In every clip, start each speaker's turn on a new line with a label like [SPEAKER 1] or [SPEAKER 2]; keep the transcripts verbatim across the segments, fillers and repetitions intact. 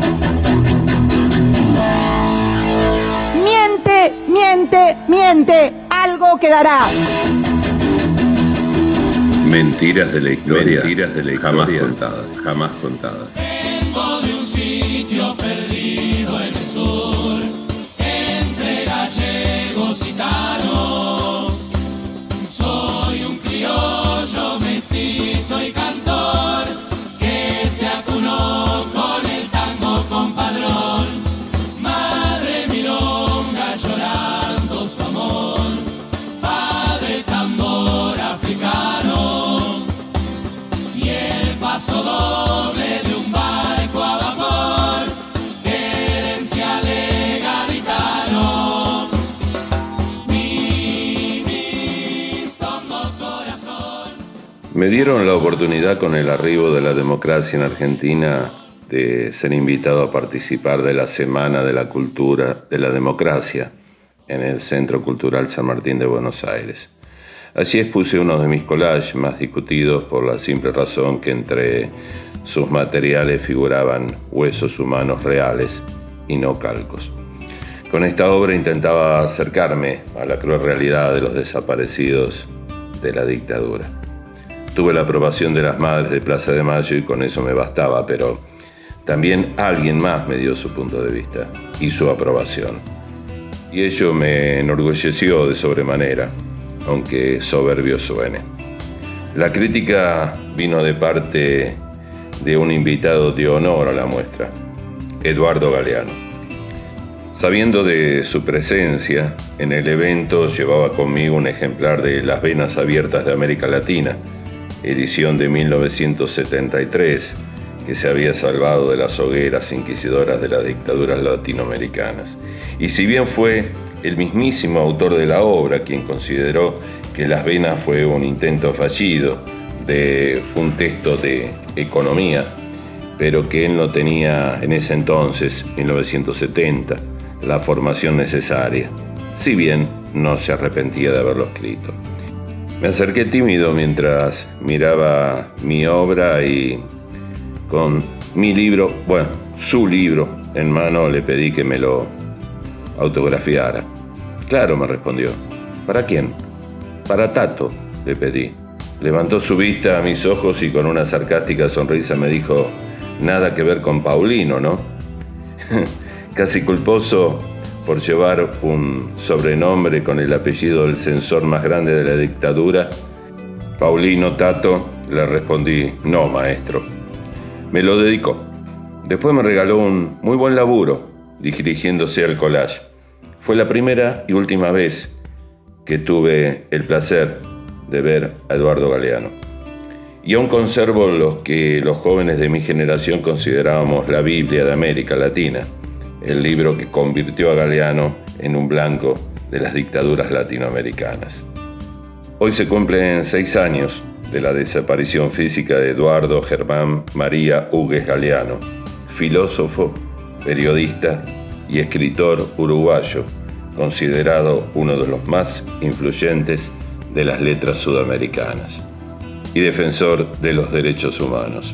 [SPEAKER 1] Miente, miente, miente, algo quedará.
[SPEAKER 2] Mentiras de la historia, mentiras de la historia jamás contadas, jamás contadas.
[SPEAKER 3] Vengo de un sitio perdido en el sur, entre gallegos y taros. Soy un criollo mestizo y cantor que se acunó con el tango compadrón. Madre milonga llorando su amor, padre tambor africano y el paso doble de un barco a vapor, herencia de gaditanos. Mi vistondo corazón.
[SPEAKER 2] Me dieron la oportunidad con el arribo de la democracia en Argentina de ser invitado a participar de la Semana de la Cultura de la Democracia en el Centro Cultural San Martín de Buenos Aires. Allí expuse uno de mis collages más discutidos por la simple razón que entre sus materiales figuraban huesos humanos reales y no calcos. Con esta obra intentaba acercarme a la cruel realidad de los desaparecidos de la dictadura. Tuve la aprobación de las madres de Plaza de Mayo y con eso me bastaba, pero también alguien más me dio su punto de vista y su aprobación. Y ello me enorgulleció de sobremanera, aunque soberbio suene. La crítica vino de parte de un invitado de honor a la muestra, Eduardo Galeano. Sabiendo de su presencia en el evento, llevaba conmigo un ejemplar de Las Venas Abiertas de América Latina, edición de mil novecientos setenta y tres, que se había salvado de las hogueras inquisidoras de las dictaduras latinoamericanas. Y si bien fue el mismísimo autor de la obra quien consideró que Las Venas fue un intento fallido de un texto de economía, pero que él no tenía en ese entonces, mil novecientos setenta, la formación necesaria, si bien no se arrepentía de haberlo escrito. Me acerqué tímido mientras miraba mi obra y con mi libro, bueno, su libro en mano le pedí que me lo autografiara. Claro, me respondió. ¿Para quién? Para Tato, le pedí. Levantó su vista a mis ojos y con una sarcástica sonrisa me dijo, nada que ver con Paulino, ¿no? Casi culposo por llevar un sobrenombre con el apellido del censor más grande de la dictadura, Paulino Tato, le respondí, no, maestro. Me lo dedicó. Después me regaló un muy buen laburo, dirigiéndose al collage. Fue la primera y última vez que tuve el placer de ver a Eduardo Galeano. Y aún conservo lo que los jóvenes de mi generación considerábamos la Biblia de América Latina, el libro que convirtió a Galeano en un blanco de las dictaduras latinoamericanas. Hoy se cumplen seis años de la desaparición física de Eduardo Germán María Hugues Galeano, filósofo, periodista y escritor uruguayo, considerado uno de los más influyentes de las letras sudamericanas y defensor de los derechos humanos.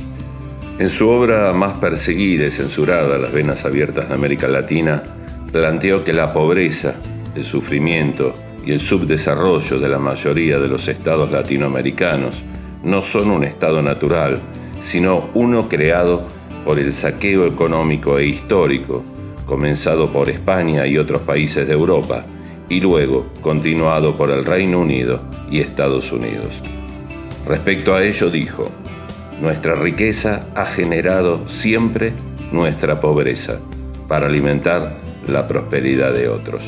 [SPEAKER 2] En su obra más perseguida y censurada, Las Venas Abiertas de América Latina, planteó que la pobreza, el sufrimiento y el subdesarrollo de la mayoría de los estados latinoamericanos no son un estado natural, sino uno creado por el saqueo económico e histórico, comenzado por España y otros países de Europa, y luego continuado por el Reino Unido y Estados Unidos. Respecto a ello dijo, nuestra riqueza ha generado siempre nuestra pobreza para alimentar la prosperidad de otros.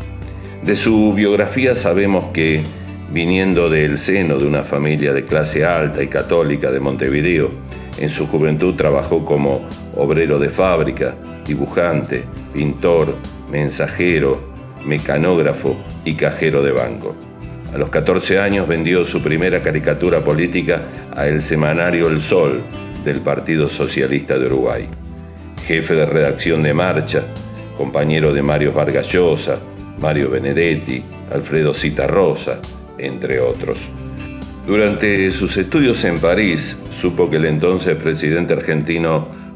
[SPEAKER 2] De su biografía sabemos que, viniendo del seno de una familia de clase alta y católica de Montevideo, en su juventud trabajó como obrero de fábrica, dibujante, pintor, mensajero, mecanógrafo y cajero de banco. A los catorce años vendió su primera caricatura política a el semanario El Sol del Partido Socialista de Uruguay. Jefe de redacción de Marcha, compañero de Mario Vargas Llosa, Mario Benedetti, Alfredo Citarrosa, entre otros. Durante sus estudios en París, supo que el entonces presidente argentino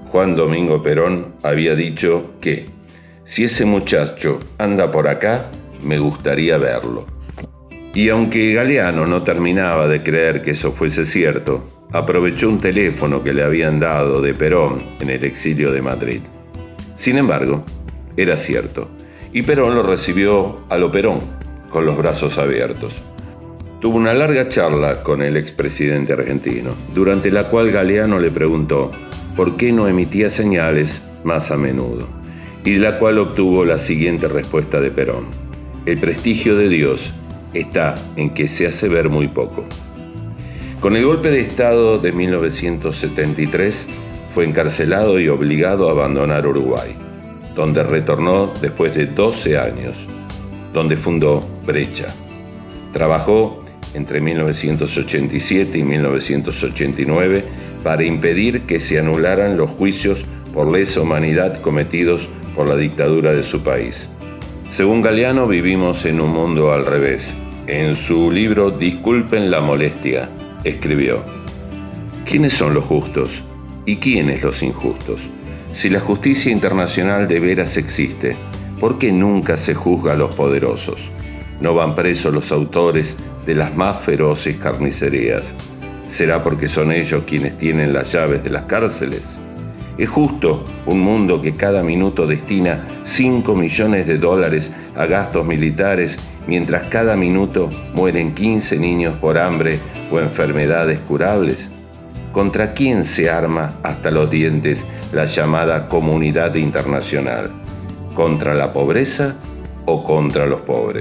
[SPEAKER 2] Juan Domingo Perón había dicho que si ese muchacho anda por acá, me gustaría verlo. Y aunque Galeano no terminaba de creer que eso fuese cierto, aprovechó un teléfono que le habían dado de Perón en el exilio de Madrid. Sin embargo, era cierto, y Perón lo recibió a lo Perón, con los brazos abiertos. Tuvo una larga charla con el expresidente argentino, durante la cual Galeano le preguntó por qué no emitía señales más a menudo, y de la cual obtuvo la siguiente respuesta de Perón: el prestigio de Dios está en que se hace ver muy poco. Con el golpe de Estado de mil novecientos setenta y tres fue encarcelado y obligado a abandonar Uruguay, donde retornó después de doce años, donde fundó Brecha. Trabajó entre mil novecientos ochenta y siete y mil novecientos ochenta y nueve para impedir que se anularan los juicios por lesa humanidad cometidos por la dictadura de su país. Según Galeano, vivimos en un mundo al revés. En su libro Disculpen la molestia, escribió: ¿quiénes son los justos y quiénes los injustos? Si la justicia internacional de veras existe, ¿por qué nunca se juzga a los poderosos? ¿No van presos los autores de las más feroces carnicerías? ¿Será porque son ellos quienes tienen las llaves de las cárceles? ¿Es justo un mundo que cada minuto destina cinco millones de dólares a gastos militares, mientras cada minuto mueren quince niños por hambre o enfermedades curables? ¿Contra quién se arma hasta los dientes la llamada comunidad internacional? ¿Contra la pobreza o contra los pobres?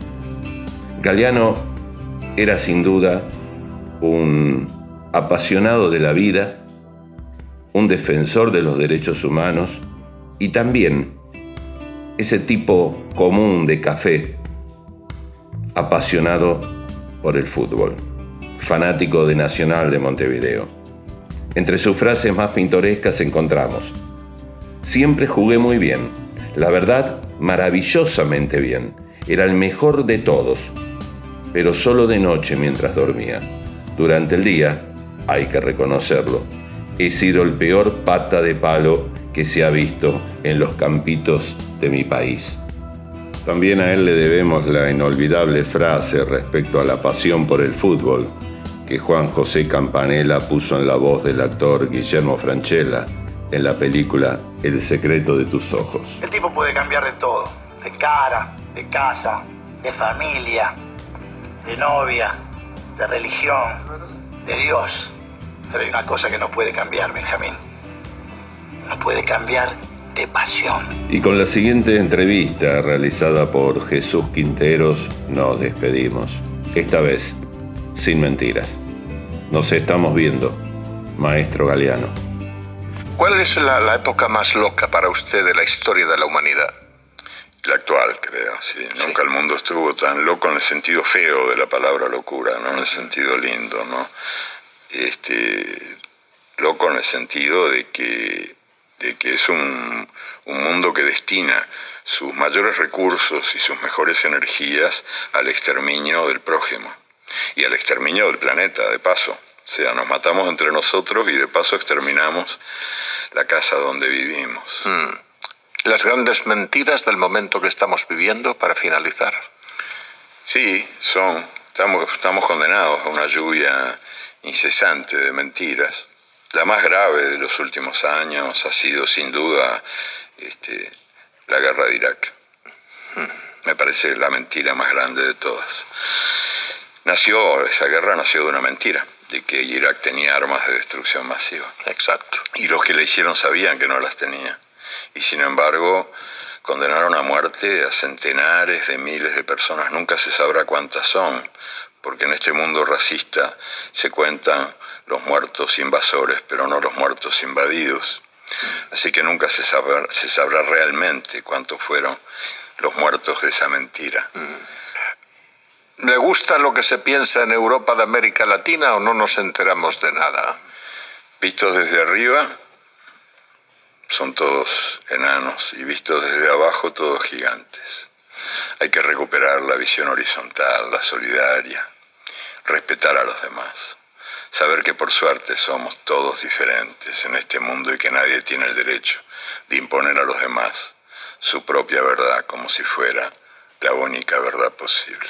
[SPEAKER 2] Galeano era sin duda un apasionado de la vida, un defensor de los derechos humanos y también ese tipo común de café, apasionado por el fútbol, fanático de Nacional de Montevideo. Entre sus frases más pintorescas encontramos: siempre jugué muy bien, la verdad, maravillosamente bien, era el mejor de todos, pero solo de noche mientras dormía. Durante el día, hay que reconocerlo, he sido el peor pata de palo que se ha visto en los campitos de mi país. También a él le debemos la inolvidable frase respecto a la pasión por el fútbol que Juan José Campanella puso en la voz del actor Guillermo Francella en la película El secreto de tus ojos.
[SPEAKER 4] El tipo puede cambiar de todo, de cara, de casa, de familia, de novia, de religión, de Dios. Pero hay una cosa que no puede cambiar, Benjamín. No puede cambiar de pasión.
[SPEAKER 2] Y con la siguiente entrevista realizada por Jesús Quinteros nos despedimos. Esta vez, sin mentiras. Nos estamos viendo, maestro Galeano.
[SPEAKER 5] ¿Cuál es la, la época más loca para usted de la historia de la humanidad? La actual, creo, sí. sí. Nunca el mundo estuvo tan loco en el sentido feo de la palabra locura, no en el sentido lindo, ¿no? Este, loco en el sentido de que, de que es un, un mundo que destina sus mayores recursos y sus mejores energías al exterminio del prójimo y al exterminio del planeta, de paso. O sea, nos matamos entre nosotros y de paso exterminamos la casa donde vivimos.
[SPEAKER 6] Mm. Las grandes mentiras del momento que estamos viviendo, para finalizar.
[SPEAKER 5] Sí, son. Estamos, estamos condenados a una lluvia incesante de mentiras. La más grave de los últimos años ha sido, sin duda, este, la guerra de Irak. Mm. Me parece la mentira más grande de todas. Nació, esa guerra nació de una mentira, de que Irak tenía armas de destrucción masiva.
[SPEAKER 6] Exacto.
[SPEAKER 5] Y los que la hicieron sabían que no las tenía. Y sin embargo, condenaron a muerte a centenares de miles de personas. Nunca se sabrá cuántas son, porque en este mundo racista se cuentan los muertos invasores, pero no los muertos invadidos. Así que nunca se sabrá, se sabrá realmente cuántos fueron los muertos de esa mentira.
[SPEAKER 6] ¿Le gusta lo que se piensa en Europa de América Latina o no nos enteramos de nada?
[SPEAKER 5] Vistos desde arriba, son todos enanos, y vistos desde abajo, todos gigantes. Hay que recuperar la visión horizontal, la solidaria, respetar a los demás. saber que por suerte somos todos diferentes en este mundo y que nadie tiene el derecho de imponer a los demás su propia verdad como si fuera la única verdad posible.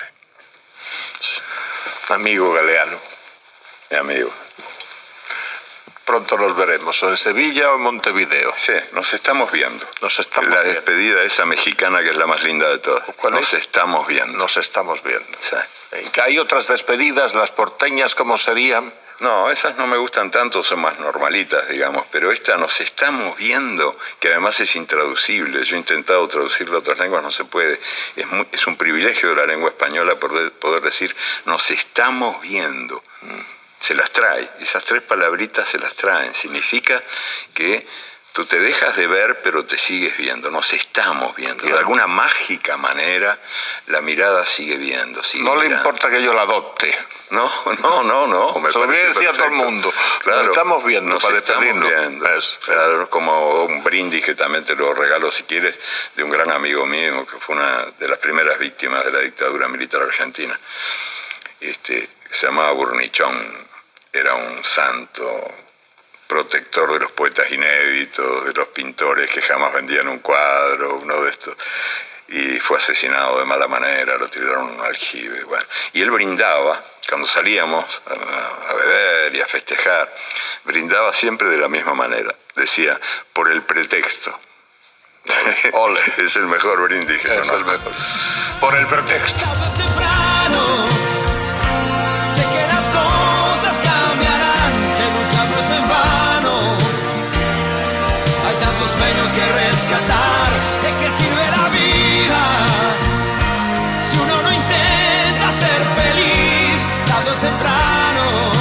[SPEAKER 6] Amigo Galeano.
[SPEAKER 5] Mi amigo.
[SPEAKER 6] Pronto nos veremos, o en Sevilla o en Montevideo.
[SPEAKER 5] Sí, nos estamos viendo.
[SPEAKER 6] Nos estamos
[SPEAKER 5] la
[SPEAKER 6] viendo.
[SPEAKER 5] despedida esa mexicana que es la más linda de todas.
[SPEAKER 6] ¿Cuál
[SPEAKER 5] nos
[SPEAKER 6] es?
[SPEAKER 5] estamos viendo.
[SPEAKER 6] Nos estamos viendo.
[SPEAKER 5] Sí.
[SPEAKER 6] ¿Hay otras despedidas, las porteñas, cómo serían?
[SPEAKER 5] No, esas no me gustan tanto, son más normalitas, digamos, pero esta nos estamos viendo, que además es intraducible. Yo he intentado traducirlo a otras lenguas, no se puede. Es, muy, es un privilegio de la lengua española poder, poder decir, nos estamos viendo. Se las trae, esas tres palabritas se las traen. Significa que tú te dejas de ver, pero te sigues viendo. Nos estamos viendo. De alguna mágica manera, la mirada sigue viendo. Sigue
[SPEAKER 6] no
[SPEAKER 5] mirando.
[SPEAKER 6] Le importa que yo la adopte.
[SPEAKER 5] No, no, no, no. Me
[SPEAKER 6] Se lo voy a decir a todo el mundo.
[SPEAKER 5] Claro,
[SPEAKER 6] nos estamos viendo,
[SPEAKER 5] nos
[SPEAKER 6] para
[SPEAKER 5] estamos
[SPEAKER 6] despedirnos.
[SPEAKER 5] viendo. Eso, claro, como un brindis que también te lo regalo si quieres, de un gran amigo mío, que fue una de las primeras víctimas de la dictadura militar argentina. Este, se llamaba Burnichón. Era un santo protector de los poetas inéditos, de los pintores que jamás vendían un cuadro, uno de estos. Y fue asesinado de mala manera, lo tiraron a un aljibe. Bueno. Y él brindaba, cuando salíamos a, a beber y a festejar, brindaba siempre de la misma manera. Decía, por el pretexto.
[SPEAKER 6] Ole.
[SPEAKER 5] Es el mejor brindis que
[SPEAKER 6] Es
[SPEAKER 5] conozco.
[SPEAKER 6] el mejor. Por el pretexto.
[SPEAKER 3] Tarde o temprano, sé que las cosas cambiarán, que luchar no es en vano. Hay tantos sueños que rescatar, ¿de qué sirve la vida? Si uno no intenta ser feliz, tarde o temprano,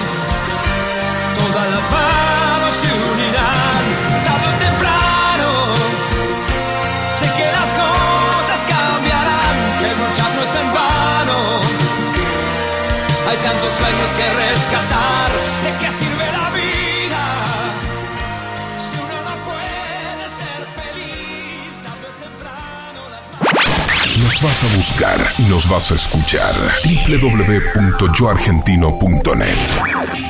[SPEAKER 3] todas las manos se unirán. Tarde o temprano, sé que las cosas cambiarán, que luchar no es en vano. Hay tantos sueños que rescatar, ¿de qué sirve la vida? Si uno no puede ser feliz, tarde o temprano las...
[SPEAKER 7] Nos vas a buscar y nos vas a escuchar. doble u doble u doble u punto yo argentino punto net